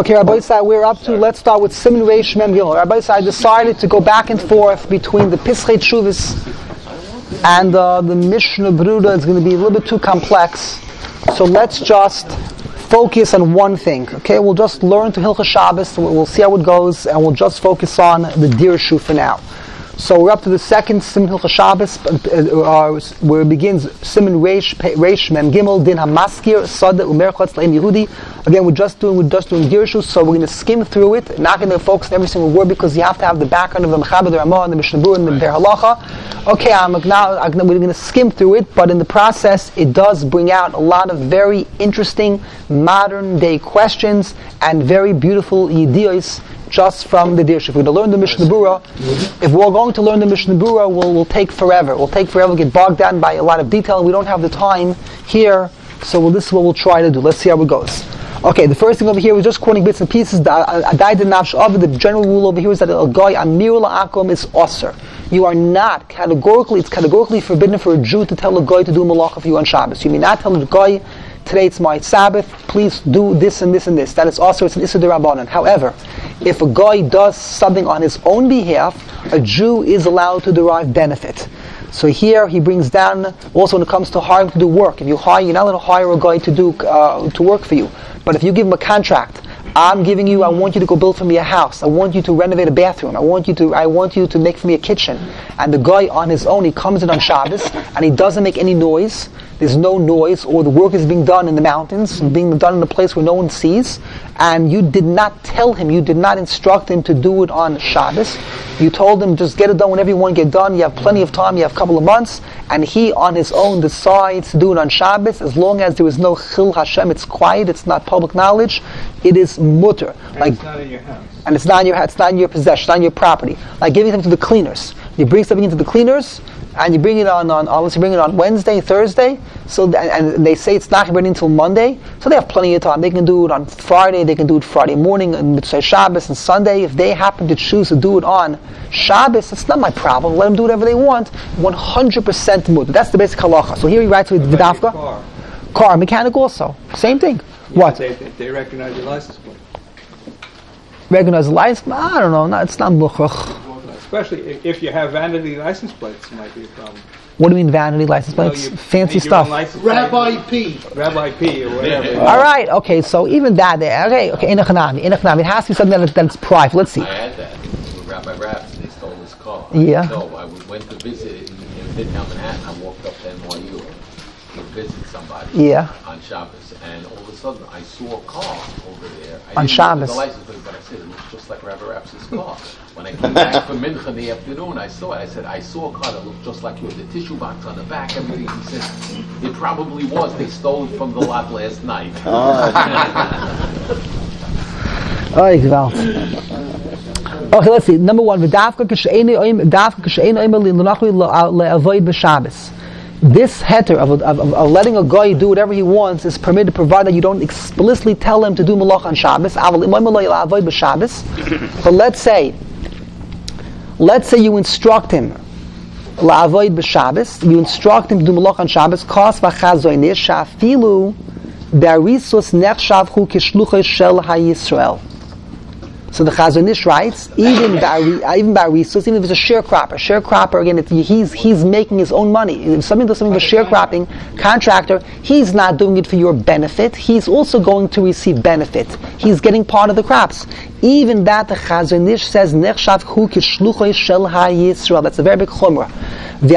Okay, Rabbi Yisai, we're up to, let's start with Siman Reish Mem Gimel. Rabbi Yisai decided to go back and forth between the Pischei Teshuvos and the Mishnah Beruda. It's going to be a little bit too complex. So let's just focus on one thing. Okay, we'll just learn to Hilchos Shabbos, we'll see how it goes, and we'll just focus on the Dirshu for now. So we're up to the second Siman Hilchos Shabbos, where it begins Siman Reish Mem Gimel Din Hamaskir Sada Umer Chotz Le'im Yehudi. Again, we're just doing Dirshu, so we're going to skim through it, not going to focus on every single word because you have to have the background of the Mechaber, the Ramah, and the Mishnah Berurah, and the Be'er Halacha. Okay, we're going to skim through it, but in the process, it does bring out a lot of very interesting modern day questions and very beautiful yidiyos just from the Dirshu. If we're going to learn the Mishnah Berurah, if we're going to learn the Mishnah Berurah, we'll take forever. We'll get bogged down by a lot of detail, and we don't have the time here, so this is what we'll try to do. Let's see how it goes. Okay, the first thing over here, we're just quoting bits and pieces. The general rule over here is that a guy amir la'akom is osir. You are not it's categorically forbidden for a Jew to tell a guy to do malacha for you on Shabbos. You may not tell a guy, today it's my Sabbath, please do this and this and this. That is also, it's an Issa D'Rabbanan. However, if a guy does something on his own behalf, a Jew is allowed to derive benefit. So here he brings down, also when it comes to hiring to do work, if you hire, you're not allowed to hire a guy to do to work for you. But if you give him a contract, I want you to go build for me a house, I want you to renovate a bathroom, I want you to make for me a kitchen, and the guy on his own, he comes in on Shabbos, and he doesn't make any noise, there's no noise, or the work is being done in the mountains, being done in a place where no one sees, and you did not tell him, you did not instruct him to do it on Shabbos, you told him just get it done whenever you want to get done, you have plenty of time, you have a couple of months, and he on his own decides to do it on Shabbos, as long as there is no Chil Hashem, it's quiet, it's not public knowledge, it is mutter. Like, it's not in your house. And it's not in your house, it's not in your possession, it's not in your property. Like giving something to the cleaners. You bring something into the cleaners, and you bring it on Wednesday, Thursday, and they say it's not ready until Monday, so they have plenty of time. They can do it on Friday, they can do it Friday morning, and Mitzvah Shabbos and Sunday. If they happen to choose to do it on Shabbos, it's not my problem. Let them do whatever they want. 100% mutter. That's the basic halacha. So here he writes with Vidafka. Car, mechanic also. Same thing. Yeah, what? They recognize your license plate. Recognize the license? I don't know. It's not muchach. Especially if you have vanity license plates, it might be a problem. What do you mean vanity license plates? Fancy stuff. Rabbi P or whatever. All right. Okay. So even that there. Okay. Inachanami. It has to be something that's private. Let's see. I had that with Rabbi Raps. They stole his car. Yeah. No, I went to visit in Midtown Manhattan. I walked up to NYU to visit somebody. Yeah. On Shabbos, and all of a sudden I saw a car over there. On Shabbos. The license plate, but I said it looks just like Rabbi Raps' car. When I came back from Mincha in the afternoon, I saw it. I said, I saw a car that looked just like yours. The tissue box on the back, everything. He said, it probably was. They stole it from the lot last night. Okay, let's see. Number one, this heter of letting a guy do whatever he wants is permitted, provided that you don't explicitly tell him to do malach on Shabbos. But let's say you instruct him la'avoid b'Shabbos. You instruct him to do malach on Shabbos. Kos v'chazoinish shafilu b'arisus nechshavchu kishluchos shel haYisrael. So the Chazon Ish writes, even ba'arisus, even if it's a sharecropper, again, he's making his own money. If something does something with sharecropping contractor, he's not doing it for your benefit. He's also going to receive benefit. He's getting part of the crops. Even that the Chazon Ish says, Nechshav hu kishluchos shel haYisrael. That's a very big chumrah. You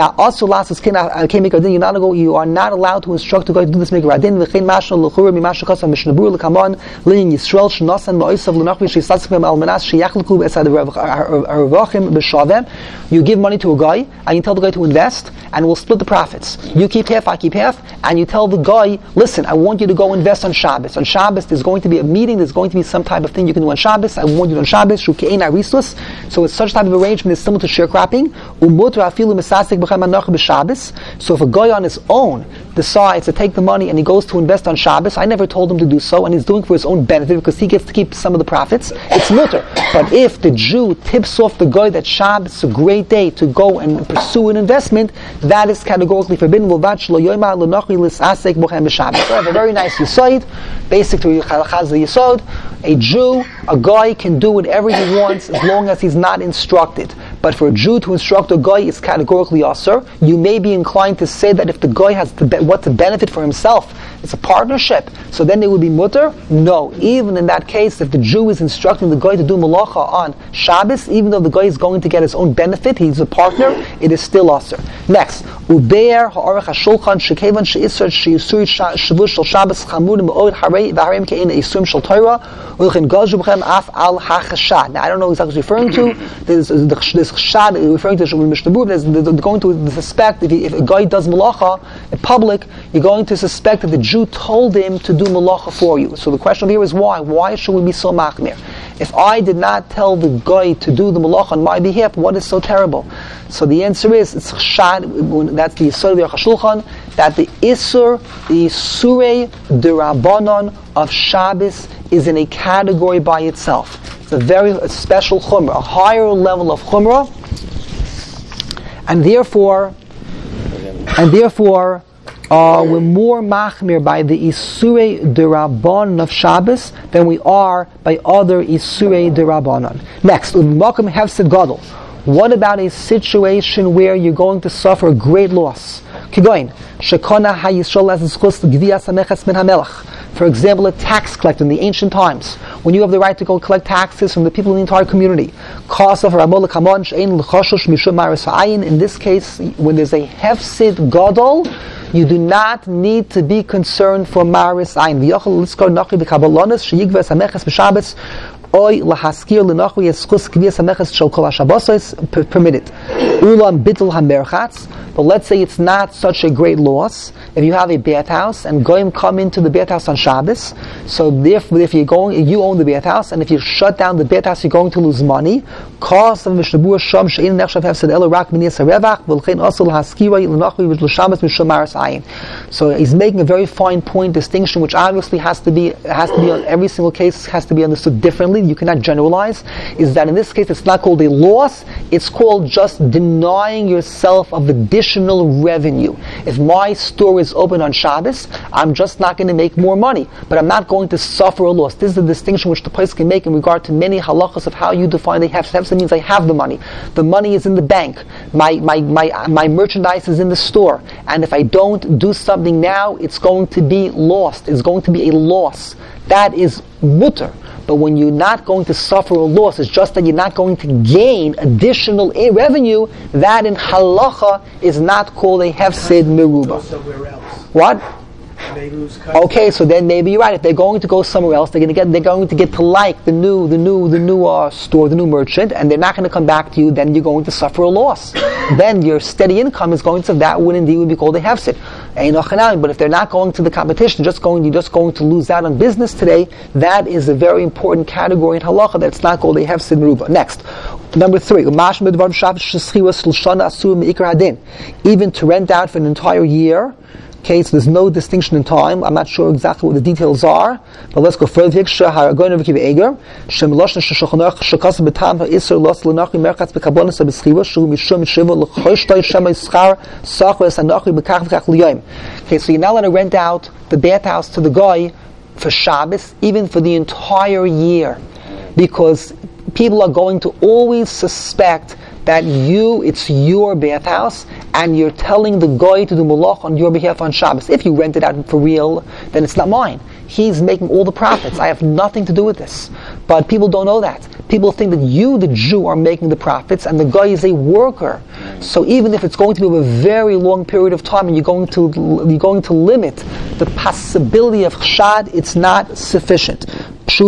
are not allowed to instruct to go to do this make radin v'chein mashal l'chura mimasha kasa Mishnah Berurah l'kamon l'in Yisrael shnosan ma'osav l'nachvi sheyisatzim al manas sheyachliku b'esad harvachim b'shavem. You give money to a guy and you tell the guy to invest and we'll split the profits. You keep half, I keep half, and you tell the guy, listen, I want you to go invest on Shabbos. On Shabbos there's going to be a meeting, there's going to be some type of thing you can do on Shabbos. I want you on Shabbos. So it's such type of arrangement is similar to sharecropping. So if a guy on his own decides to take the money and he goes to invest on Shabbos, I never told him to do so, and he's doing it for his own benefit because he gets to keep some of the profits, it's mutter. But if the Jew tips off the guy that Shabbos is a great day to go and pursue an investment, that is categorically forbidden. So I have a very nice yesod, basic to Chaz Yesod. A Jew, a guy can do whatever he wants as long as he's not instructed. But for a Jew to instruct a guy is categorically asur. You may be inclined to say that if the guy has what to benefit for himself, it's a partnership, so then it would be mutter. No, even in that case, if the Jew is instructing the guy to do malacha on Shabbos, even though the guy is going to get his own benefit, he's a partner, it is still asur. Next, ubeir ha'arach ha'shulchan shekevan she'isr she'yisuri shavush shel Shabbos chamurim me'od harei v'hareim ke'ena isurim shel Torah u'lechin gazu b'chem af al ha'chashad. Now I don't know exactly what he's referring to. This chashad referring to Mishnah Berurah. They're going to suspect if a guy does malacha in public, you're going to suspect that the Jew told him to do malacha for you. So the question here is why? Why should we be so machmir? If I did not tell the guy to do the malacha on my behalf, what is so terrible? So the answer is, it's chashad, that's the Yisod of the Aruch HaShulchan, that the Isur, the Isurei D'Rabbanan of Shabbos is in a category by itself. It's a very special chumrah, a higher level of chumrah, and therefore, we're more machmir by the Isurei D'Rabbanan of Shabbos than we are by other Isurei D'Rabbanan. Next, U'Makom Hefsed Gadol. What about a situation where you're going to suffer a great loss? Kigoin, Shekona HaYisrael as Zchus Gvias HaMeches Min HaMelech. For example, a tax collector in the ancient times, when you have the right to go collect taxes from the people in the entire community. In this case, when there's a Hefsid Gadol, you do not need to be concerned for Maris Ayin. Permitted. Ulam bittul hamerchatz. But let's say it's not such a great loss. If you have a bathhouse and goyim come into the bathhouse on Shabbos, so therefore if you own the bathhouse, and if you shut down the bathhouse, you're going to lose money. So he's making a very fine point distinction, which obviously has to be on every single case, has to be understood differently. You cannot generalize. Is that in this case it's not called a loss, it's called just denying yourself of additional revenue. If my store is open on Shabbos, I'm just not going to make more money, but I'm not going to suffer a loss. This is the distinction which the place can make in regard to many halachas of how you define the hefsed. Hefsed means I have the money. The money is in the bank. My merchandise is in the store. And if I don't do something now, it's going to be lost. It's going to be a loss. That is mutter. But when you're not going to suffer a loss, it's just that you're not going to gain additional revenue, that in halacha is not called a hefsed meruba. What? Okay, so then maybe you're right. If they're going to go somewhere else, they're going to get to like the new store, the new merchant, and they're not going to come back to you. Then you're going to suffer a loss. Then your steady income is going to, that would indeed be called a hefsed. But if they're not going to the competition, you're just going to lose out on business today. That is a very important category in halacha that's not called a hefsed meruba. Next, number 3, even to rent out for an entire year. Okay, so there's no distinction in time. I'm not sure exactly what the details are, but let's go further. If you have a Okay, so you're not allowed to rent out the bathhouse to the guy for Shabbos, even for the entire year, because people are going to always suspect that it's your bathhouse, and you're telling the guy to do malach on your behalf on Shabbos. If you rent it out for real, then it's not mine. He's making all the profits. I have nothing to do with this. But people don't know that. People think that you, the Jew, are making the profits, and the guy is a worker. So even if it's going to be over a very long period of time, and you're going to limit the possibility of chshad, it's not sufficient. The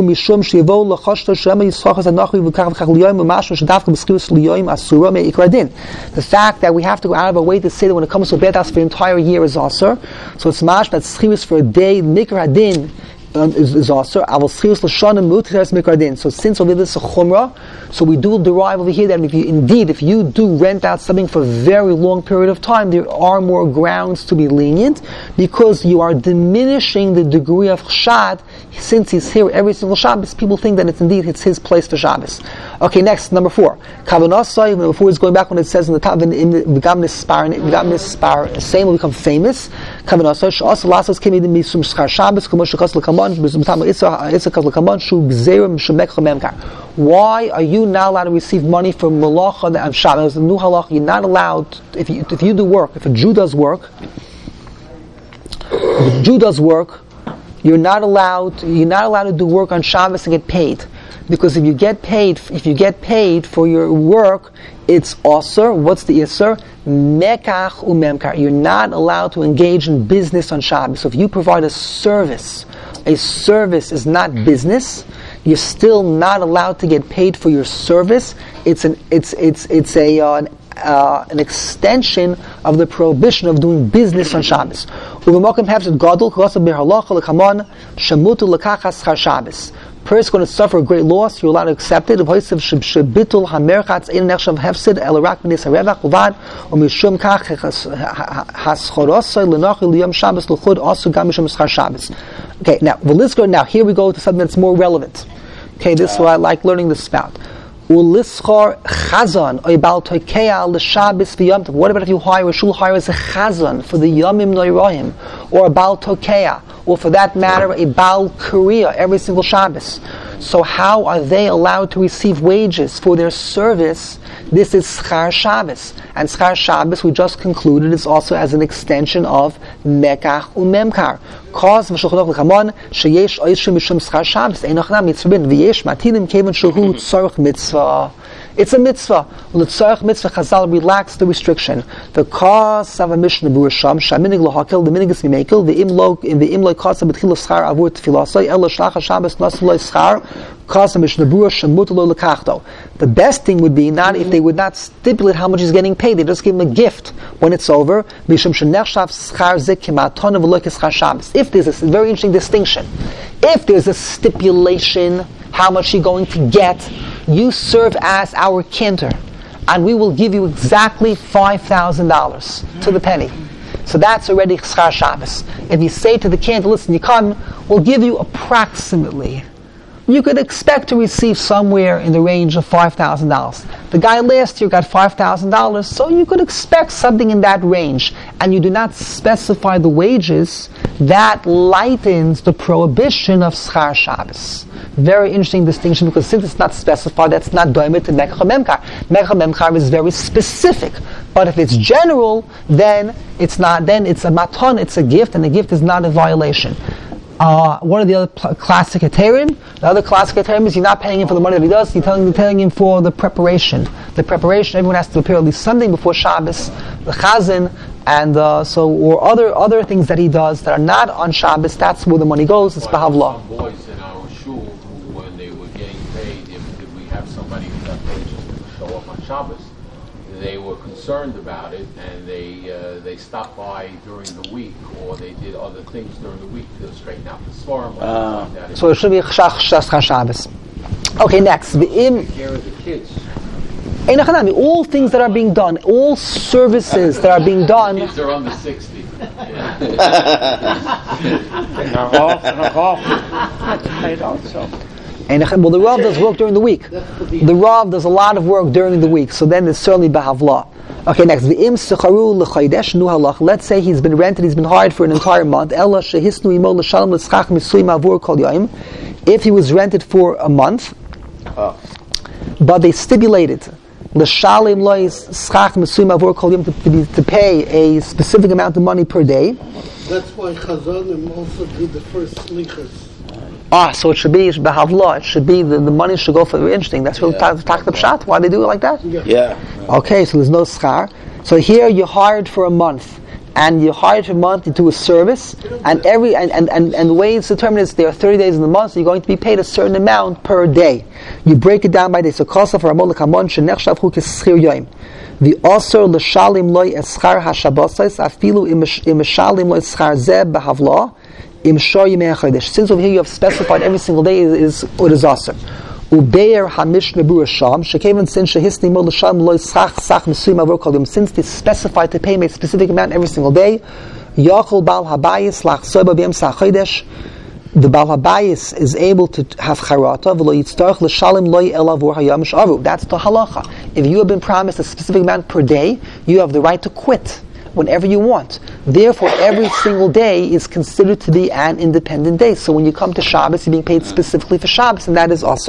fact that we have to go out of our way to say that when it comes to a bathhouse for the entire year is also, so it's mash that schirus for a day, mikra hadin, is also. So since over this is a chumrah, so we do derive over here that if you do rent out something for a very long period of time, there are more grounds to be lenient, because you are diminishing the degree of chshad. Since he's here every single Shabbos, people think that it's his place for Shabbos. Okay, next, number 4. Kavanasai, number 4 is going back when it says in the top, in the V'gam Nispar, same will become famous. Kavanasai, also Lassos came in Misum Schar Shabbos, Kamosh Shakos Lekaman, Issakas Lekaman, Shu Gzerim, Shemekha Memkar. Why are you not allowed to receive money for Malacha and Shabbos? The new halach, you're not allowed, if you do work, if a Jew does work, you're not allowed to do work on Shabbos and get paid, because if you get paid for your work, it's osur. What's the isur? Mekach umemkar. You're not allowed to engage in business on Shabbos. So if you provide a service is not business. You're still not allowed to get paid for your service. It's an extension of the prohibition of doing business on Shabbos. Person going to suffer a great loss, you're allowed to accept it. Okay, now here we go to something that's more relevant. Okay, this is why I like learning this about. What about if you hire a shul hire as a chazan for the Yomim Noirahim, or a Baal Tokeah, or for that matter a Baal Korea every single Shabbos? So how are they allowed to receive wages for their service? This is Schar Shabbos, and Schar Shabbos we just concluded is also as an extension of Mekach Umemkar. Cause v'shulchan aruch sheyesh oishim mishum schar Shabbos einachnam mitzvah v'yesh matinim kevan shehu tzarich mitzvah. It's a mitzvah. L'tzarich mitzvah, Chazal relaxed the restriction. The cause of a Mishnah Burasham shaminig lohakel the minig is mimekel v'im lo cause of betchil schar avur tefilosay elo shlach Shabbos nasu lo schar cause of Mishnah Burasham mutar lo lekachto. The best thing would be not if they would not stipulate how much he's getting paid. They just give him a gift when it's over. Mishum shenechshav schar zeh k'matona v'lo k'schar Shabbos. If there's a very interesting distinction, if there's a stipulation how much you're going to get, you serve as our cantor, and we will give you exactly $5,000 to the penny. So that's already Schar Shabbos. If you say to the cantor, listen, you come, we'll give you approximately. You could expect to receive somewhere in the range of $5,000. The guy last year got $5,000, so you could expect something in that range, and you do not specify the wages. That lightens the prohibition of Schar Shabbos. Very interesting distinction, because since it's not specified, that's not doimet to Mekach Memkar. Mekach Memkar is very specific, but if it's general, then it's not. Then it's a maton, it's a gift, and the gift is not a violation. One of the other classic heterim, the other classic heterim is you're not paying him for the money that he does, you're telling him for the preparation. The preparation, everyone has to prepare at least something before Shabbos, the chazan, and or other things that he does that are not on Shabbos. That's where the money goes. It's Bahavla. Some boys in our shul who, when they were getting paid, if we have somebody who got paid just to show up on Shabbos, they were concerned about it, and they stopped by during the week, or they did other things during the week to straighten out the svarim. So it should be Chashach Shabbos. Okay, next. Take care of the kids. All things that are being done, all services that are being done. Kids are under 60. Well, the Rav does work during the week. The Rav does a lot of work during the week, so then it's certainly Bahavla. Okay, next. Let's say he's been rented, he's been hired for an entire month. If he was rented for a month, but they stipulated to pay a specific amount of money per day. That's why Chazanim also do the first slichas. So it should be Bahavla. It should be the money should go for. Interesting. That's really tak the pshat. Why they do it like that? Yeah. Okay, so there's no schar. So here you're hired for a month, and you're hired for a month to do a service, and the way it's determined is there are 30 days in the month, so you're going to be paid a certain amount per day. You break it down by day. So kosa for amol kamon shenechshav hu keschir yoim. The osor l'shalim loy eschar hashabosais afilu im shalim loy eschar zeh bahavla. Im shor yimei hachodesh. Since over here you have specified every single day is aser. Ubeir hamish nebur sham shekevan sin shehisni mo l'sham lo yischach sach mesuyim avor kol yom. Since they specified to pay a specific amount every single day, yachol bal habayis lach soba b'yemsa hachodesh. The Baal Habayis is able to have charata, v'lo yitztarch l'shalim lo ela v'or hayam shavu. That's the halacha. If you have been promised a specific amount per day, you have the right to quit whenever you want. Therefore, every single day is considered to be an independent day. So when you come to Shabbos, you're being paid specifically for Shabbos, and that is also.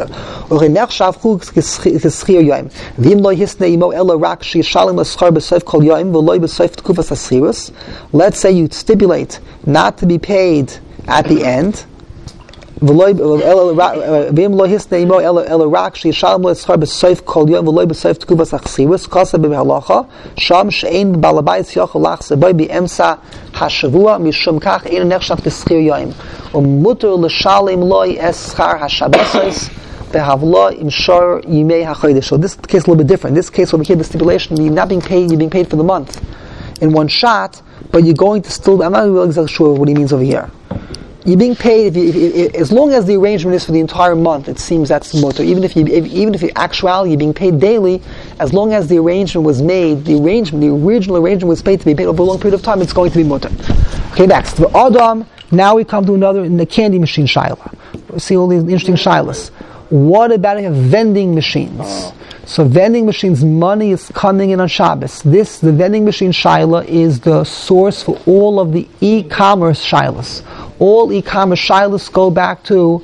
Let's say you stipulate not to be paid at the end. If it's So this case is a little bit different. In this case over here, the stipulation, you're not being paid, you're being paid for the month in one shot, but you're going to still, I'm not really exactly sure what he means over here. You're being paid if as long as the arrangement is for the entire month. It seems that's mutter. Even if actually you're being paid daily, as long as the arrangement was made, the original arrangement was paid to be paid over a long period of time, it's going to be mutter. Okay, next the Adam. Now we come to another in the candy machine shaila. We see all these interesting shailas. What about if you have vending machines? So vending machines, money is coming in on Shabbos. The vending machine shaila is the source for all of the e-commerce shailas. All e-commerce shailas go back to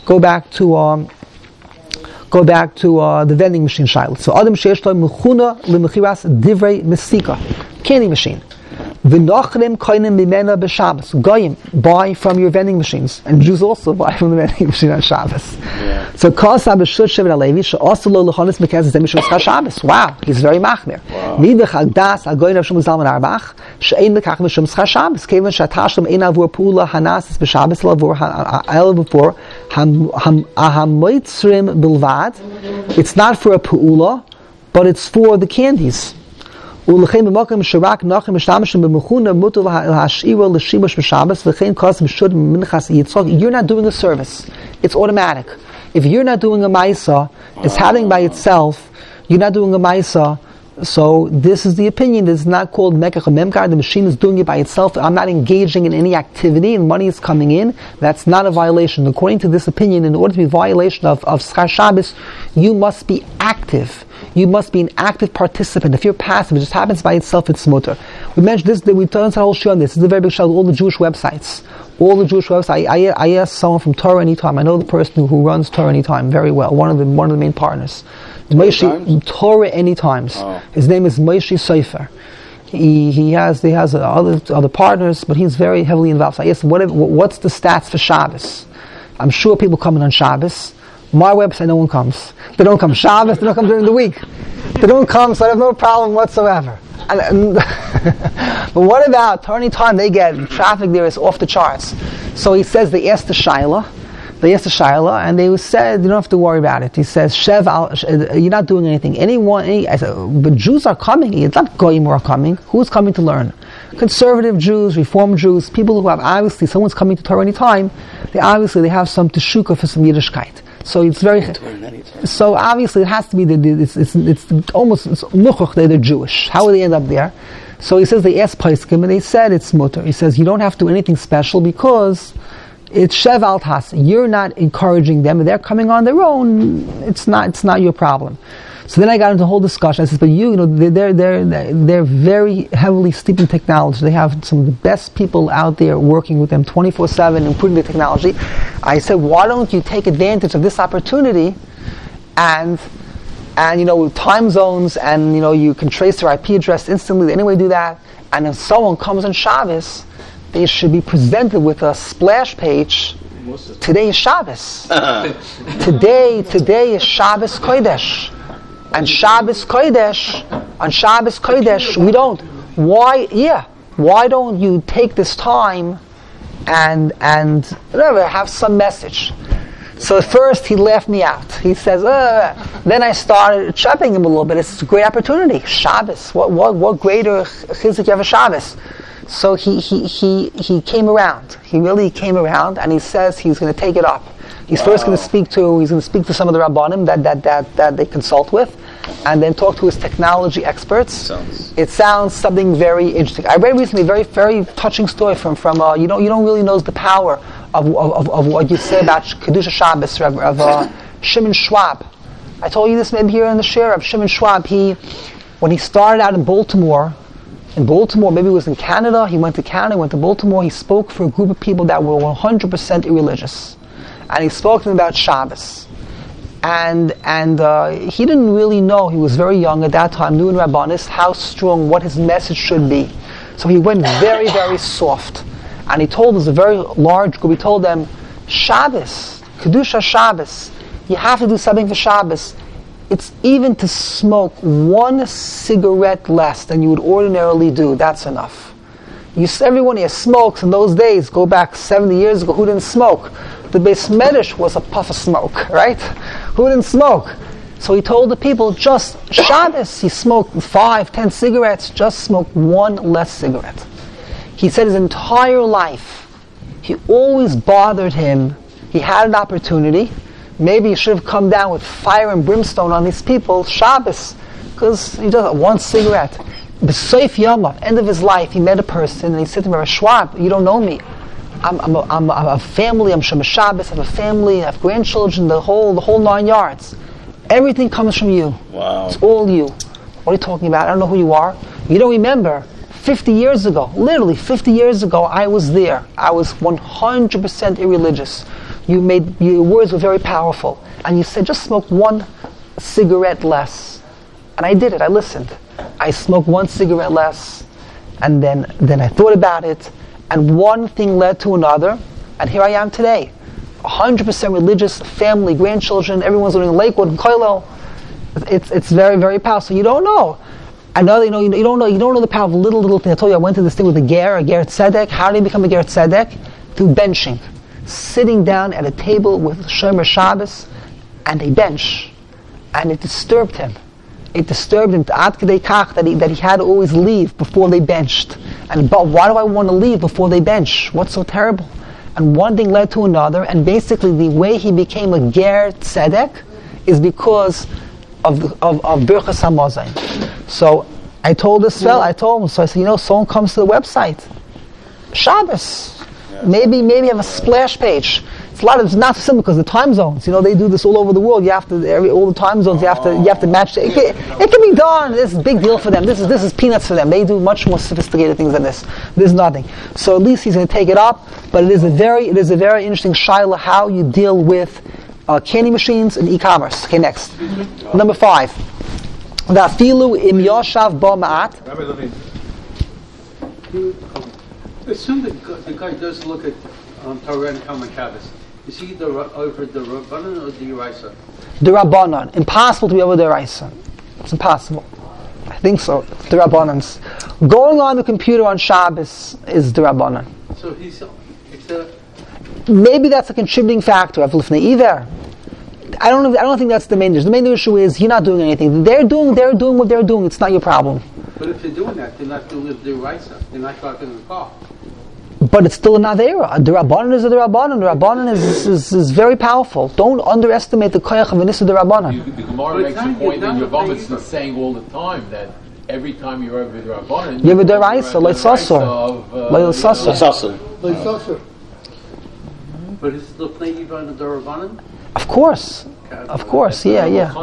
the vending machine shaila. So Adam sheish lo mechuna lemechiras divrei mesika, candy machine. V'nochrim koinim mimena b'Shabbos. Goyim buy from your vending machines, and Jews also buy from the vending machine on Shabbos. So Kosa b'shut Shevet HaLevi she'osu lo l'chonis mekaz zemishus Shabbos. Wow, he's very machmir. Nidach agdas agoyin Rav Shlomo Zalman Auerbach she'ein lekach mishum Shabbos. Kevan she'atashlim ein avur pula hanasis b'Shabbos el hamoitzrim bilvad. It's not for a pu'ula, but it's for the candies. You're not doing a service. It's automatic. If you're not doing a Maisa, it's happening by itself. You're not doing a Maisa. So this is the opinion. This is not called Mekach Memkar. The machine is doing it by itself. I'm not engaging in any activity and money is coming in. That's not a violation. According to this opinion, in order to be a violation of Schar Shabbos, you must be active. You must be an active participant. If you're passive, it just happens by itself, it's mutter. We mentioned this, we've done a whole show on this. This is a very big show, all the Jewish websites. I asked someone from Torah Anytime. I know the person who runs Torah Anytime very well, one of the main partners. Torah Anytimes. His name is Moshe Seifer. He has other partners, but he's very heavily involved. So I asked him, what's the stats for Shabbos? I'm sure people coming on Shabbos. My website, no one comes. They don't come Shabbos, they don't come during the week. They don't come, so I have no problem whatsoever. But what about Torah Anytime? They get traffic there is off the charts. So he says they asked the Shaila, and they said, you don't have to worry about it. He says, you're not doing anything. I said, but Jews are coming. It's not Goyim who are coming. Who's coming to learn? Conservative Jews, Reform Jews, people who have obviously, someone's coming to Torah Anytime, they have some teshuka for some Yiddishkeit. So it's very. So obviously it has to be it's almost nuchuch they're Jewish. How will they end up there? So he says they asked Paiskim and they said it's mutter. He says you don't have to do anything special because it's shev al tas. You're not encouraging them, and they're coming on their own. It's not your problem. So then I got into a whole discussion. I said, but they're very heavily steeped in technology. They have some of the best people out there working with them 24/7, improving the technology. I said, why don't you take advantage of this opportunity and with time zones and you can trace their IP address instantly. They anyway do that. And if someone comes on Shabbos, they should be presented with a splash page. Today is Shabbos. Today is Shabbos Kodesh. And Shabbos Kodesh, on Shabbos Kodesh, we don't. Why don't you take this time and whatever, have some message? So at first he laughed me out. He says, then I started chopping him a little bit. It's a great opportunity. Shabbos. What greater chizuk you have a Shabbos? So he came around. He really came around, and he says he's going to take it up. He's first going to speak to some of the Rabbanim that they consult with, and then talk to his technology experts. It sounds something very interesting. I read recently a very, very touching story from you don't really know the power of what you say about Kedusha Shabbos of Shimon Schwab. I told you this maybe here in the share of Shimon Schwab. When he started out in Baltimore, maybe it was in Canada, he went to Canada, went to Baltimore, he spoke for a group of people that were 100% irreligious. And he spoke to them about Shabbos. And he didn't really know, he was very young at that time, new in Rabbanis, how strong, what his message should be. So he went very, very soft. And he told us, a very large group, he told them, Shabbos, Kedusha Shabbos, you have to do something for Shabbos. It's even to smoke one cigarette less than you would ordinarily do, that's enough. Everyone here smokes in those days, go back 70 years ago, who didn't smoke? The Beis Medrash was a puff of smoke, right? Who didn't smoke? So he told the people, just Shabbos, he smoked 5-10 cigarettes, just smoke one less cigarette. He said his entire life, he always bothered him. He had an opportunity. Maybe he should have come down with fire and brimstone on these people, Shabbos, because he just one cigarette. B'Seif Yama, end of his life, he met a person and he said to him, Rabbi Schwab, you don't know me. I'm a family, I'm Shema Shabbos, I have a family, I have grandchildren, the whole 9 yards. Everything comes from you. Wow. It's all you. What are you talking about? I don't know who you are. You don't remember. 50 years ago, literally 50 years ago, I was there. I was 100% irreligious. Your words were very powerful. And you said, just smoke one cigarette less. And I did it, I listened. I smoked one cigarette less. And then I thought about it. And one thing led to another, and here I am today, 100% religious, family, grandchildren, everyone's living in Lakewood, in Koilel. It's very, very powerful. So you don't know. Another, you don't know the power of little things. I told you I went to this thing with a ger tzedek. How did he become a ger tzedek? Through benching, sitting down at a table with Shomer Shabbos, and they bench, and it disturbed him. It disturbed him to ad kedei kach that he had to always leave before they benched. But why do I want to leave before they bench? What's so terrible? And one thing led to another, and basically the way he became a ger tzedek is because of Birchas HaMazon. So I told this fellow, I said, someone comes to the website, Shabbos, maybe have a splash page. It's not simple because the time zones, they do this all over the world. You have to all the time zones. You have to match. It can be done. This is a big deal for them. This is peanuts for them. They do much more sophisticated things than this. There's nothing. So at least he's going to take it up. But it is a very interesting shaila how you deal with candy machines and e-commerce. Okay, next. Number 5. Va'afilu im yoshav bo ma'at. Assume that the guy does look at Torah and Talmud Shabbos. Is he over the Rabbanan or the Yeraisa? The Rabbanan. Impossible to be over the Yeraisa. It's impossible. I think so. The Rabbanans. Going on the computer on Shabbos is the Rabbanan. So maybe that's a contributing factor of Lifnei Iver. I don't think that's the main issue. The main issue is you're not doing anything. They're doing what they're doing. It's not your problem. But if they're doing that, they're not doing the Yeraisa. They're not driving the car. But it's still an Aveira. The Rabbanan is the Rabbanan. The Rabbanan is very powerful. Don't underestimate the koyach of Anissa the Rabbanan. The Gemara makes a point in Yevamos is saying all the time that every time you're over the Rabbanan, you have a deraisa, like Sasor. But is the Lifnei Iver and the Rabbanan? Of course, yeah.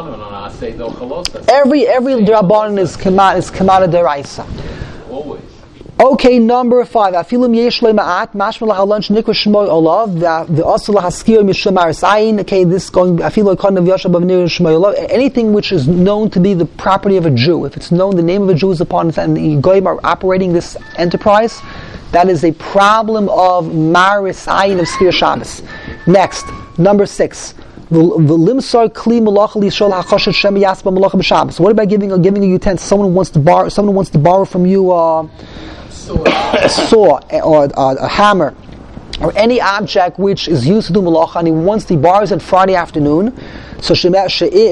Every Rabbanan is Kamada deraisa. Always. Okay, number 5. Afilim yesh le ma'at mashma lahalunch nikra shmoy olav the asur lahaskir mishmar sayin. Okay, this going afilu konav yoshav b'nir shmoy olav. Anything which is known to be the property of a Jew, if it's known the name of a Jew is upon it, and the goyim are operating this enterprise, that is a problem of maris ayin of Skir Shabbos. Next, number 6. V'limsar kli malacha lishol hachoshet shem yasba malacha b'Shabbos. What about giving a utensil? Someone wants to borrow from you a saw or a hammer or any object which is used to do malacha, and he borrows it Friday afternoon. So if you have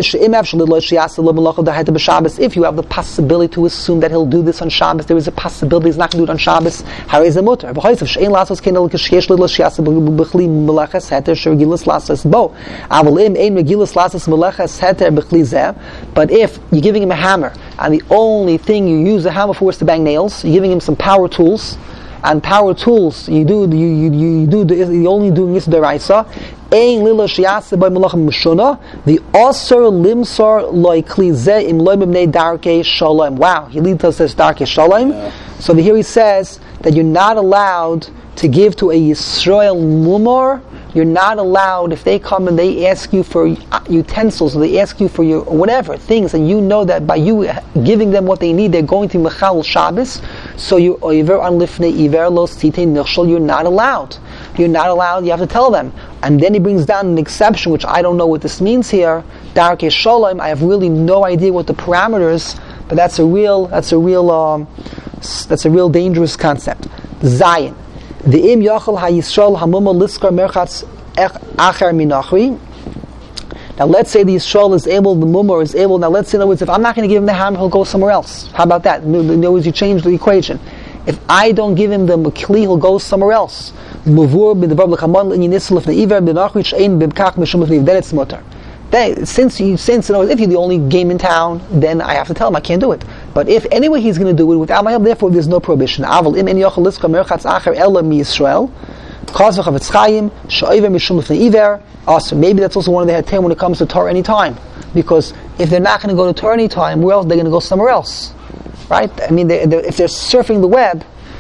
the possibility to assume that he'll do this on Shabbos, there is a possibility he's not going to do it on Shabbos. How is it mutter? But if you're giving him a hammer, and the only thing you use the hammer for is to bang nails, you're giving him some power tools, and power tools you're only doing this deraisa. The Osir Limsar Loi Klize Im Loi B'nei Darkei Shalom. Wow, he leads us this Darkei Shalom. So here he says that you're not allowed to give to a Yisrael Mumar. You're not allowed, if they come and they ask you for utensils, or they ask you for your whatever things, and you know that by you giving them what they need, they're going to Mechal Shabbos. So you're not allowed. You're not allowed. You have to tell them. And then he brings down an exception, which I don't know what this means here. Darkei Shalom. I have really no idea what the parameters, but that's a real dangerous concept. Zayin. The im yachal hayisrael hamuma liskar merchatz acher minachri. Now let's say the Yisrael is able, the mumar is able. Now let's say, in other words, if I'm not going to give him the hammer, he'll go somewhere else. How about that? In other words, you change the equation. If I don't give him the makli, he'll go somewhere else. Then it's mutter. Since if you're the only game in town, then I have to tell him I can't do it. But if anyway he's going to do it without my help, therefore there's no prohibition. Also, maybe that's also one of the heter when it comes to Torah anytime. Because if they're not going to go to Torah anytime, where else? They're going to go somewhere else. Right? I mean, if they're surfing the web,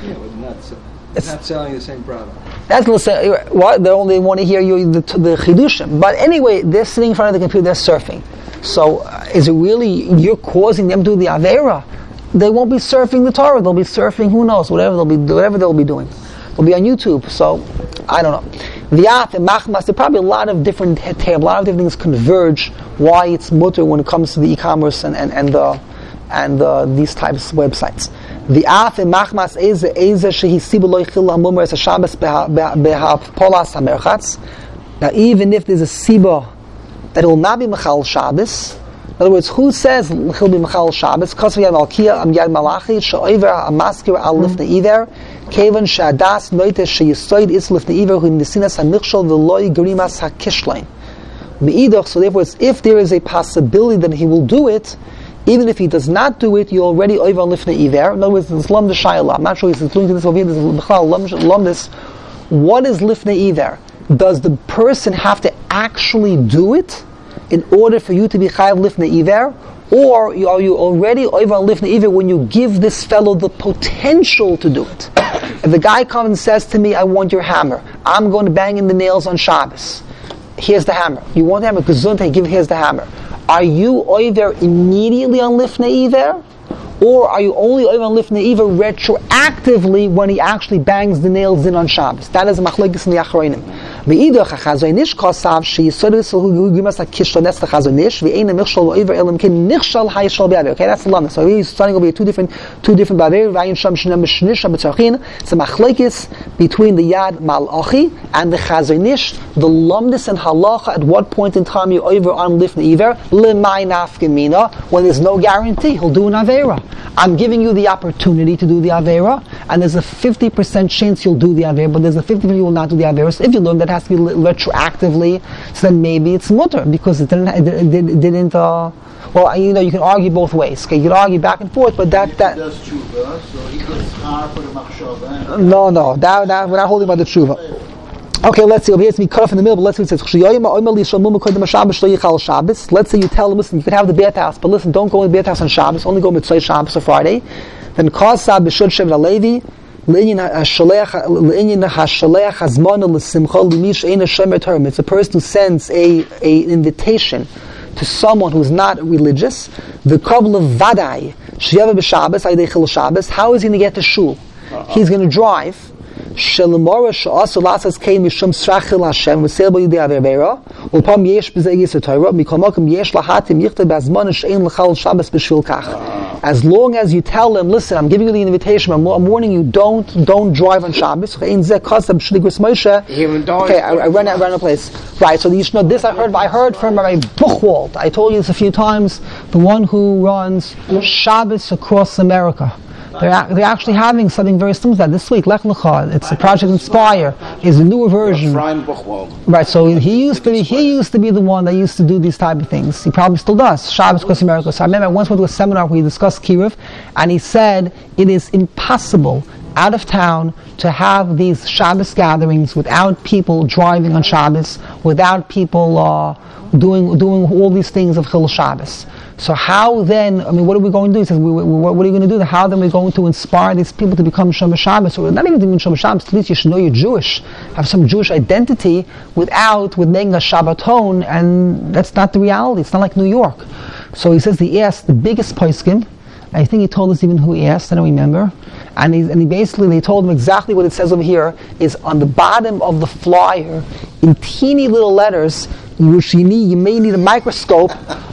it's not selling the same product. That's going to say what they only want to hear you the chidushim. But anyway, they're sitting in front of the computer, they're surfing. So is it really you're causing them to do the avera? They won't be surfing the Torah. They'll be surfing who knows whatever they'll be doing. They'll be on YouTube. So I don't know. V'yaf and machmas. There are probably a lot of different heter, a lot of different things converge why it's mutter when it comes to the e-commerce and these types of websites. The af and machmas eze shehi sibu loy chil hamumar es Shabbos behapolas hamerchatz. Now, even if there's a siba that it will not be mechal Shabbos, in other words, who says he'll be mechal Shabbos? Because we have Malkiya am Yad Malachi she'over amaskir al lifnei iver kevan she'adas noites sheyisoid is lifnei iver hu nesinas hamichshol v'loy gerimas hakishlein. Me'idoch. So therefore, if there is a possibility that he will do it, even if he does not do it, you're already over on lifnei iver. In other words, it's lam de shayla. I'm not sure he's including this over here. This is lam this. What is lifnei iver? Does the person have to actually do it in order for you to be chayav lifnei iver, or are you already over on lifnei iver when you give this fellow the potential to do it? If the guy comes and says to me, "I want your hammer. I'm going to bang in the nails on Shabbos. Here's the hammer. You want the hammer? Gesundheit. Here's the hammer." Are you either immediately on lifnei iver, or are you only over on lifnei iver retroactively when he actually bangs the nails in on Shabbos? That is a machlokes in the achronim. Ve'idach hachazonish kosav sheyisodes hu gimas hakishlo. That's the chazonish. Ve'ein michshol over elam kin nichshal hayishol be'aver. Okay, that's the lamna. So he's starting over here two different baver. Vayin sham shina mishnisha b'tzarchin. It's a machlokes between the yad malachi and the chazonish. The lamnis and halacha. At what point in time you over on lifnei iver? Lemay nafgemina. When there's no guarantee, he'll do an avera. I'm giving you the opportunity to do the avera, and there's a 50% chance you'll do the avera, but there's a 50% you will not do the avera. So if you learn that has to be retroactively, so then maybe it's mutter because it didn't. Well, you can argue both ways. Okay, you can argue back and forth, but that. Does tshuva, so he goes hard for the machshava. No, that we're not holding by the tshuva. Okay, let's see. Over here it's me cut off in the middle, but let's see what it says. Let's say you tell him, listen, you can have the Beit House, but listen, don't go in the Beit House on Shabbos, only go Mitzvah Shabbos or Friday. Then Kasa B'Shud Shevet HaLevi, it's a person who sends an invitation to someone who's not religious. The Kabbalah Vadai, Sheyava B'Shabbos, Aydei Chil Shabbos, how is he going to get to shul? He's going to drive. Shelemora she'asu lasas kein mishum srachil Hashem v'seil bo yidei avera ulpam yesh b'zeh yisur Torah mikol makom yesh lahatim yichted b'azman she'ein l'chal Shabbos b'shvil kach. As long as you tell them, listen, I'm giving you the invitation, I'm warning you, don't drive on Shabbos. Okay, I ran out of place. Right, so you should know this. I heard from Rabbi Buchwald. I told you this a few times. The one who runs Shabbos across America. They're actually having something very similar to that this week. Lech Lecha. It's a Project Inspire. Is a newer version. Right. So he used to be the one that used to do these type of things. He probably still does. Shabbos across America. So I remember I once went to a seminar where he discussed Kiruv, and he said it is impossible out of town to have these Shabbos gatherings without people driving on Shabbos, without people doing all these things of Chil Shabbos. So how then, what are we going to do? He says, what are you going to do? How then are we going to inspire these people to become Shomer Shabbos? Or not even to become Shomer Shabbos, at least you should know you're Jewish, have some Jewish identity with making a Shabbaton, and that's not the reality. It's not like New York. So he says he asked the biggest poskim. I think he told us even who he asked, I don't remember. And he basically, they told him exactly what it says over here, is on the bottom of the flyer, in teeny little letters, which you may need a microscope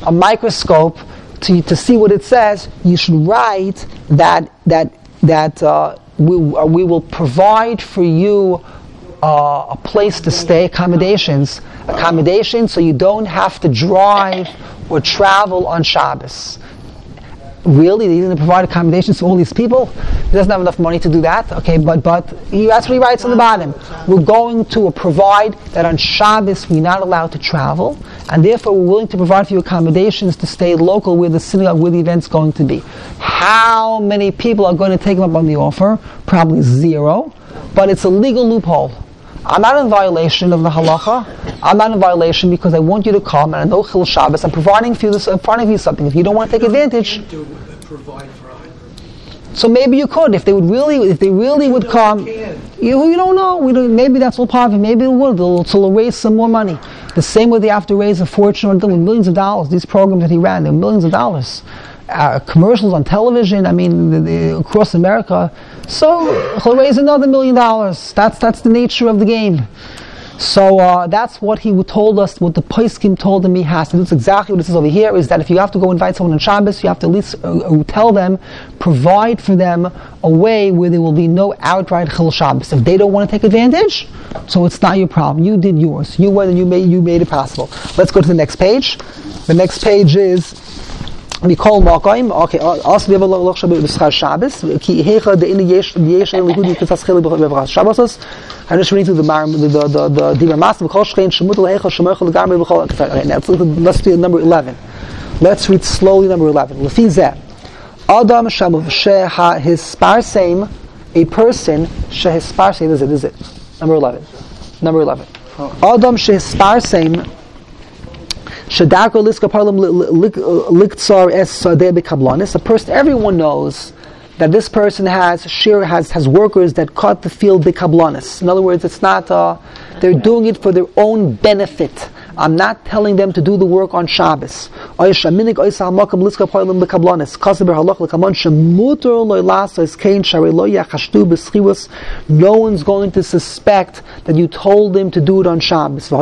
to see what it says. You should write that we will provide for you a place to stay, accommodations, so you don't have to drive or travel on Shabbos. Really, they didn't provide accommodations to all these people. He doesn't have enough money to do that. Okay, but that's what he writes on the bottom. We're going to provide that on Shabbos we're not allowed to travel, and therefore we're willing to provide for you accommodations to stay local where the synagogue, where the event's going to be. How many people are going to take him up on the offer? Probably zero, but it's a legal loophole. I'm not in violation of the halacha. I'm not in violation because I want you to come and I know Chil Shabbos. I'm providing for you something. If you don't want to take advantage, so maybe you could. If they really would come, you don't know. Maybe that's all part of it. Maybe it would. They'll raise some more money. The same way they have to raise a fortune with millions of dollars. These programs that he ran, they're millions of dollars. Commercials on television, across America. So he'll raise another $1 million. That's the nature of the game. So that's what he told us, what the poskim told him he has to do. That's exactly what it says over here, is that if you have to go invite someone on Shabbos, you have to at least tell them, provide for them a way where there will be no outright Chil Shabbos. If they don't want to take advantage, so it's not your problem. You did yours. You went and you made it possible. Let's go to the next page. The next page is Mikol Makaim. Okay, also we have a loch Shabbos Shabbos. Ki hecha the yesh lehudi kitzas chili b'vras Shabbos. I'm just reading through the Dibur Master v'chol shchein shemutel hecha shemochel legamri v'chol. Okay, now let's do number 11. Let's read slowly number 11. Lefi zeh Adam sheha hisparseim, a person shehisparseim. Is it? Number 11. Adam shehisparseim. Shadako liska parlam liktsar es sadeh bekablanis. A person, everyone knows that this person has workers that cut the field bekablanis. In other words, it's not they're doing it for their own benefit. I'm not telling them to do the work on Shabbos. No one's going to suspect that you told them to do it on Shabbos.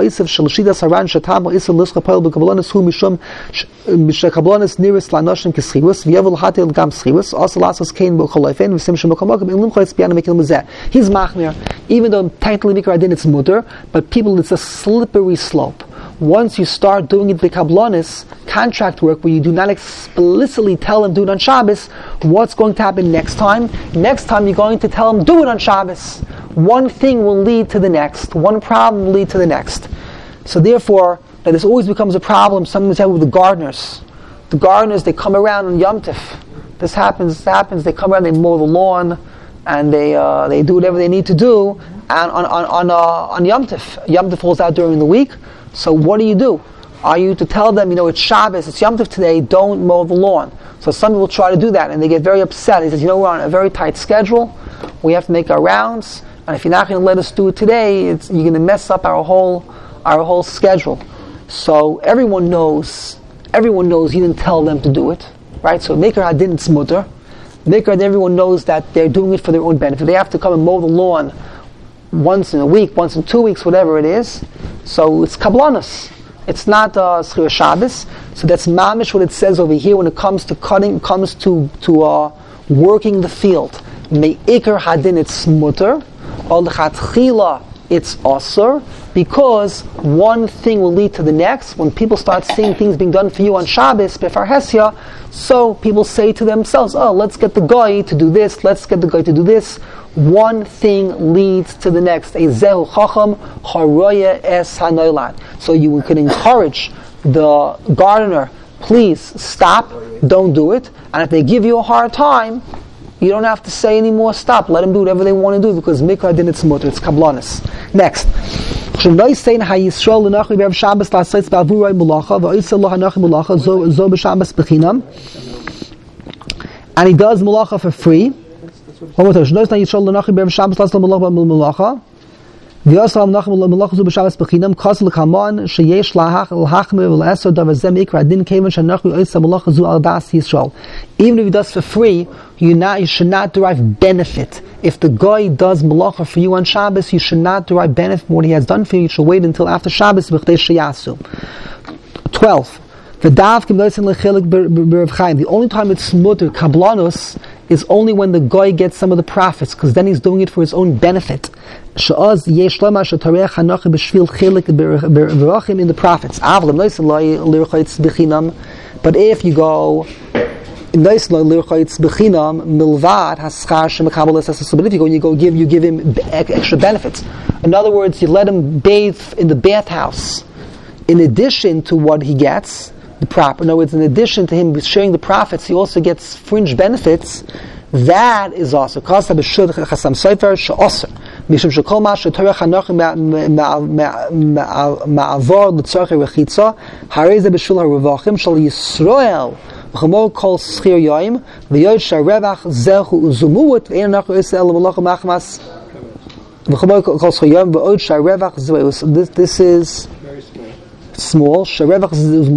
He's machmir, even though technically mikra din it's mutter, but people, it's a slippery slope. Once you start doing it b'kablanis, contract work, where you do not explicitly tell them do it on Shabbos, what's going to happen next time? Next time you're going to tell them do it on Shabbos. One thing will lead to the next. One problem will lead to the next. So therefore, that this always becomes a problem. Something that's with the gardeners. The gardeners, they come around on Yom Tif. This happens. They come around, they mow the lawn, and they do whatever they need to do. And on Yom Tif, Yom Tif falls out during the week. So what do? Are you to tell them, it's Shabbos, it's Yom Tov today, don't mow the lawn? So some people try to do that, and they get very upset. He says, we're on a very tight schedule, we have to make our rounds, and if you're not going to let us do it today, you're going to mess up our whole schedule. So everyone knows you didn't tell them to do it, right? So Mikra Hadin it's mutter. Mikra Hadin, everyone knows that they're doing it for their own benefit. They have to come and mow the lawn once in a week, once in 2 weeks, whatever it is. So it's kablanos. It's not Schir Shabbos. So that's mamish what it says over here when it comes to cutting, comes to working the field. Me'ikar hadin it's mutter, al lechatchila it's asur, because one thing will lead to the next. When people start seeing things being done for you on Shabbos, befar Hesya, so people say to themselves, oh, let's get the guy to do this, let's get the guy to do this. One thing leads to the next. Ezehu chacham haroya es hanoilad. So you can encourage the gardener, please stop, don't do it. And if they give you a hard time, you don't have to say any more stop. Let them do whatever they want to do, because mikra din it's mutter, it's kablanis. Next. And he does malacha for free. One more time. The Yosam Nachum Malacha Zu B'Shabbos B'Chinam Kos L'Kamon Sheyesh L'Hachmir L'Esor Davar Zeh Mikra Din Kevan Shanachu Oisa Malacha Zu Al Das Yisrael. Even if he does for free, you should not derive benefit. If the guy does malacha for you on Shabbos, you should not derive benefit from what he has done for you. You should wait until after Shabbos B'Chdei Sheyasu. 12. The only time it's mutter kablanus is only when the guy gets some of the profits, because then he's doing it for his own benefit. In the profits. But if you go but if you give him extra benefits. In other words, you let him bathe in the bathhouse in addition to what he gets. In other words, in addition to him sharing the profits, he also gets fringe benefits. That is also because this is small. I'm not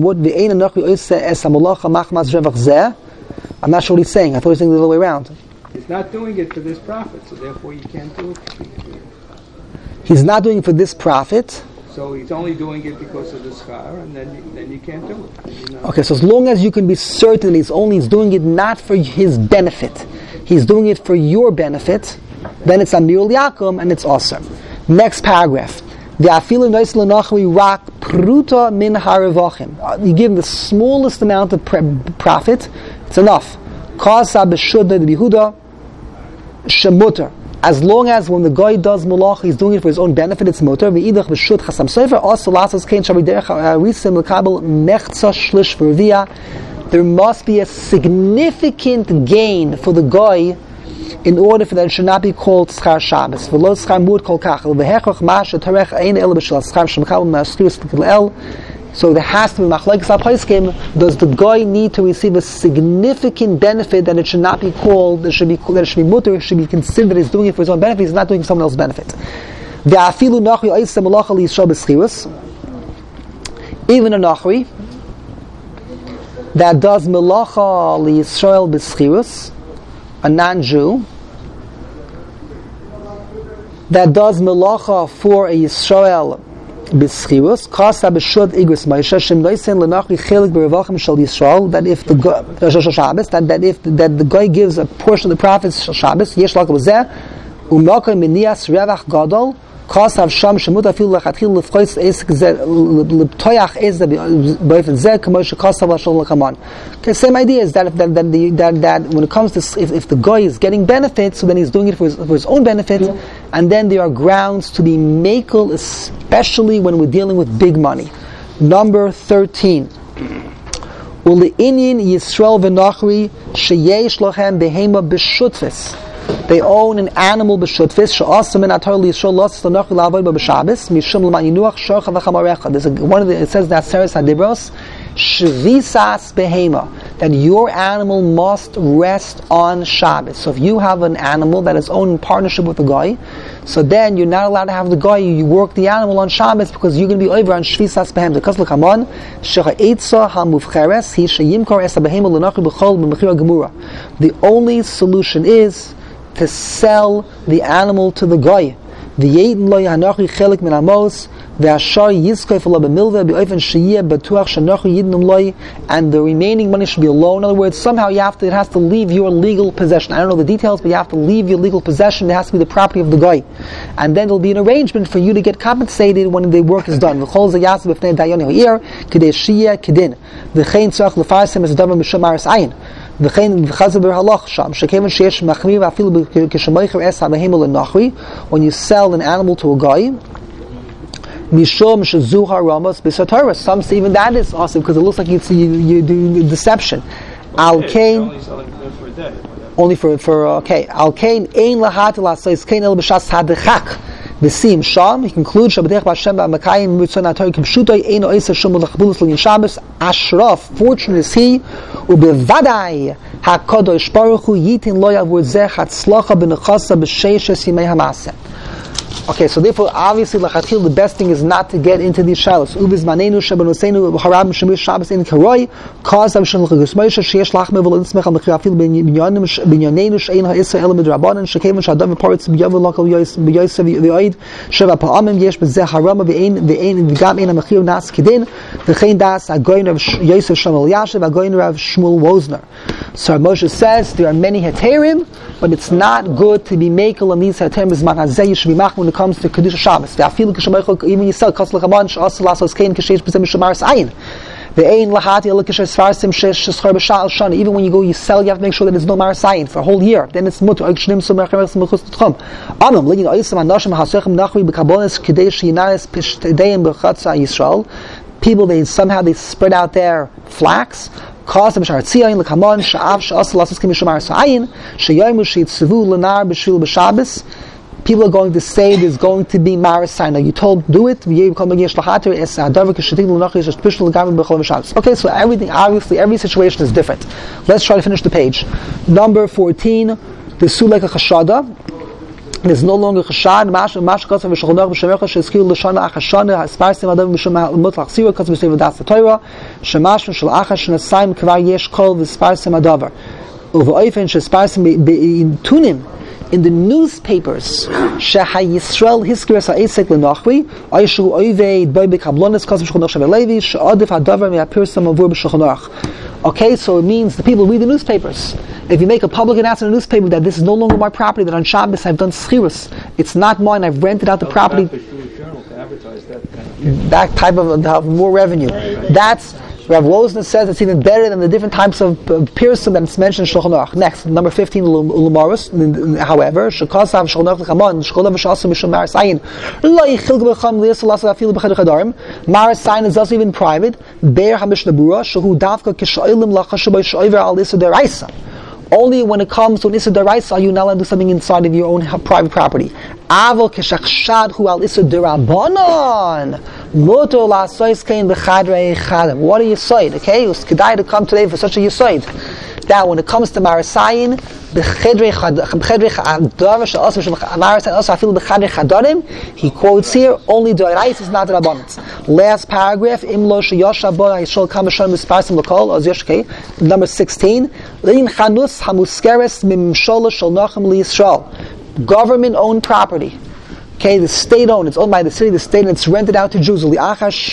sure what he's saying. I thought he was saying the other way around. He's not doing it for this profit, so therefore you can't do it. He's not doing it for this profit. So he's only doing it because of the schar, and then you can't do it. Okay, so as long as you can be certain he's doing it not for his benefit, he's doing it for your benefit, then it's Amir Yakum and it's awesome. Next paragraph. You give him the smallest amount of profit, it's enough. As long as when the guy does malach, he's doing it for his own benefit, it's mutter. There must be a significant gain for the guy in order for that it should not be called schar Shabbos. So there has to be machlekes al-paiskim. Does the guy need to receive a significant benefit that it should not be called, that it should be mutter, it should be considered as doing it for his own benefit, he's not doing it for someone else's benefit. Even a nachri that does melacha liyisrael b'schirus, a non-Jew that does melacha for a Yisrael b'schirus, kasa b'shud igris ma'isha shem noisen l'nachri chelik b'revachim shel Yisrael, that if the Shabbos, that the guy gives a portion of the profits shel Shabbos, yesh l'akal b'zeh u'makay minias revach gadol kasa v'sham shemut afil l'chatchil l'fchois esek zeh l'toyach ezeh b'ofen zeh k'moshe kasa v'ashol l'kaman. Okay, same idea is that that when it comes to if the guy is getting benefits, so then he's doing it for his own benefit, and then there are grounds to be makel, especially when we're dealing with big money. Number 13. Ule'inyin Yisrael v'nachri sheyesh lochem behema b'shutfis. They own an animal b'shutfis she'asam min atar liyisrael losis l'nachri la'avoid b'shabbos mishum l'man yinuach shorcha v'chamarecha. There's one of the, it says that Seres Hadibros shvisas behema, that your animal must rest on Shabbos. So if you have an animal that is owned in partnership with a guy, so then you're not allowed to have the guy, you work the animal on Shabbos because you're going to be over on shvisas behema. Because l'kamon shecha eitza hamufcheres he sheyimkor esa behema l'nachri b'chol b'mechira gemura. The only solution is to sell the animal to the guy. The and the remaining money should be a loan. In other words, somehow it has to leave your legal possession. I don't know the details, but you have to leave your legal possession. It has to be the property of the guy. And then there'll be an arrangement for you to get compensated when the work is done. When you sell an animal to a guy, some say even that is awesome because it looks like you do deception. Al Kain, only for okay. Al Kain ein lahat lasais kain el b'shas hadechak v'sim sham. He concludes Shabbatech b'Hashem b'Makayim mitzvah natoy k'mshutoy ein oisa shum l'chabulus l'yin Shabbos. Ashraf, fortunate is he, u'bevadai hakadosh baruch hu yitin lo yavur zeh hatzlacha b'nechasa b'sheishes yimei hamaseh. Okay, so therefore, obviously, the best thing is not to get into these shalos. Ubiz manenu shabanosenu haram shemir Shabbos in karoi cause of shenul chagusmoisha sheyesh lachme v'linsmech al mechirafil binyanenu she'ein ha'isa elam midrabanan shekevan shadam v'paritz b'yavu lokal b'yoysev v'yoid sheva pa'amim yesh b'zeh harama v'gam ein ha'mechir nas kedin v'chein das agoyin of Yosef Shmuel Yashiv agoyin of Shmuel Wozner. So Moshe says there are many heterim, but it's not good to be makel on these heterim as machazeh. You should be mach when it comes to Kedusha Shabbos. Even you sell Kos L'Chaban Sh'as Lasos Kain K'Sheish B'Zem Shemaris Ayin. Ve'ein Lahati Elikasher Svarsim Shesh Sh'Schar B'Sha'al Shana. Even when you go, you sell, you have to make sure that there's no Maris Ayin for a whole year. Then it's mutter. Oik Shnim Sumach Remes Mechus T'chum. Amam Ligin Oisam Anoshim Hasechem Nachri B'Kabonis K'dei Sh'Yinaris P'Shtedeim B'Chatza Yisrael. People, they spread out their flax. Cause them Sharatziyayin L'Kamon Sha'av Sh'as Lasos Kain Shemaris Ayin. She'yoymu She'itzivu L'Nar B'Shvil B'Shabbos. People are going to say there's going to be Marisai. Now you told do it. Okay, so everything, obviously, every situation is different. Let's try to finish the page. Number 14, the Sulek Chashada. There's no longer Chashad. In the newspapers, Yisrael Hiskris Ha'esek L'Nachri, Aishu Oived Boy Bekablonis Kosem Shulchan Aruch Levi, She'adif Hadavar Me'apirsam Avur B'Shulchan Aruch. Okay, so it means the people read the newspapers. If you make a public announcement in a newspaper that this is no longer my property, that on Shabbos I've done schirus, it's not mine, I've rented out the property. That type of more revenue. That's Rav Wozner says it's even better than the different types of piercing that's mentioned in Shulchan Aruch. Next, number 15, Lumarus. However, Shekasav Shulchan Aruch L'Chaman, Shkolav Shasam Mishum Maris Ayin, Lo Yichil B'Cham Li'asal Asa Afilu B'Chadar Chadarim. Maris Ayin is also even private. Be'er HaMishnah Berurah, Shehu Davka K'Sho'ilim L'Chashabai Sho'iver Al Issa Deraisa. Only when it comes to an Issa Deraisa are you not allowed to do something inside of your own private property. Aval K'Shachshad Hu Al Issa Derabanan. What are you saying? Okay, it's kedai to come today for such a yisoid. Now, when it comes to Marasayin, he quotes here only the Rais is not the Rabbanit. Last paragraph, number 16. Government-owned property. Okay, the state owned, it's owned by the city, the state, and it's rented out to Jews. And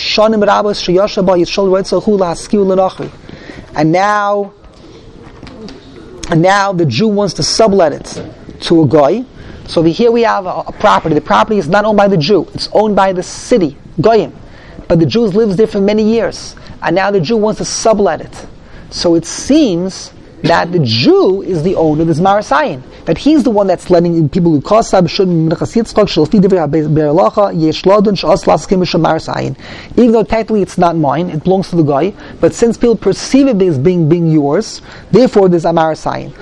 now the Jew wants to sublet it to a guy. So here we have a property. The property is not owned by the Jew, it's owned by the city, Goyim. But the Jew lives there for many years. And now the Jew wants to sublet it. So it seems that the Jew is the owner of this Marasayin. That he's the one that's letting people who cause even though technically it's not mine, it belongs to the guy, but since people perceive it as being yours, therefore there's a Marasayin.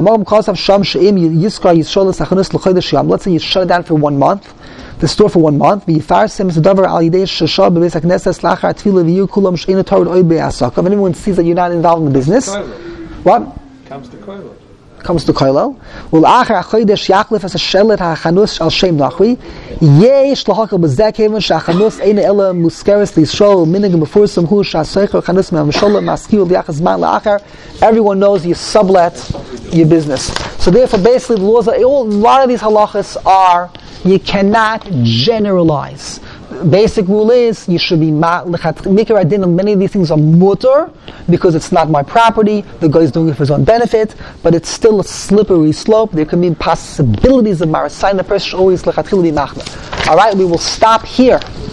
Let's say you shut it down for 1 month, the store for 1 month. And everyone sees that you're not involved in the business. What? Comes to Koilo. Comes to Koilo. ולאחר החודש יחליף את השלט החנוס על שם נחוי. יש להקל בזה כיוון שהחנוס אין אלא מוזכרת לישראל מנהג מפורסם הוא שהסוחר החנוס מהמשולם משכיר ביחס זמן לאחר. Everyone knows you sublet your business. So therefore, basically, the laws, a lot of these halachas are you cannot generalize. basic rule is you should be mikra adin. Many of these things are mutter because it's not my property. The guy is doing it for his own benefit, but it's still a slippery slope. There can be possibilities of marasai. The person should always lechatchila be machna. All right, we will stop here.